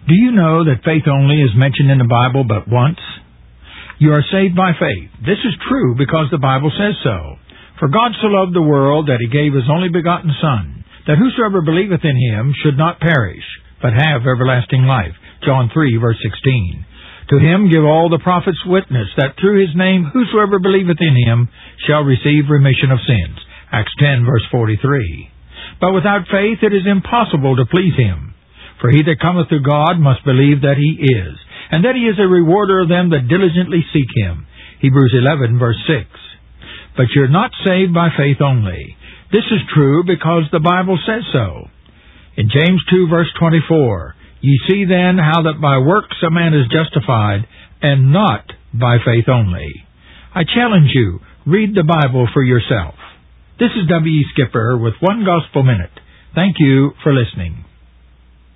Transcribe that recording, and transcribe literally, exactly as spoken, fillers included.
Do you know that faith only is mentioned in the Bible but once? You are saved by faith. This is true because the Bible says so. For God so loved the world that he gave his only begotten Son, that whosoever believeth in him should not perish, but have everlasting life. John three, verse sixteen. To him give all the prophets witness that through his name whosoever believeth in him shall receive remission of sins. Acts ten, verse forty-three. But without faith it is impossible to please him. For he that cometh to God must believe that he is, and that he is a rewarder of them that diligently seek him. Hebrews eleven, verse six. But you're not saved by faith only. This is true because the Bible says so. In James two, verse twenty-four, ye see then how that by works a man is justified, and not by faith only. I challenge you, read the Bible for yourself. This is W E. Skipper with One Gospel Minute. Thank you for listening.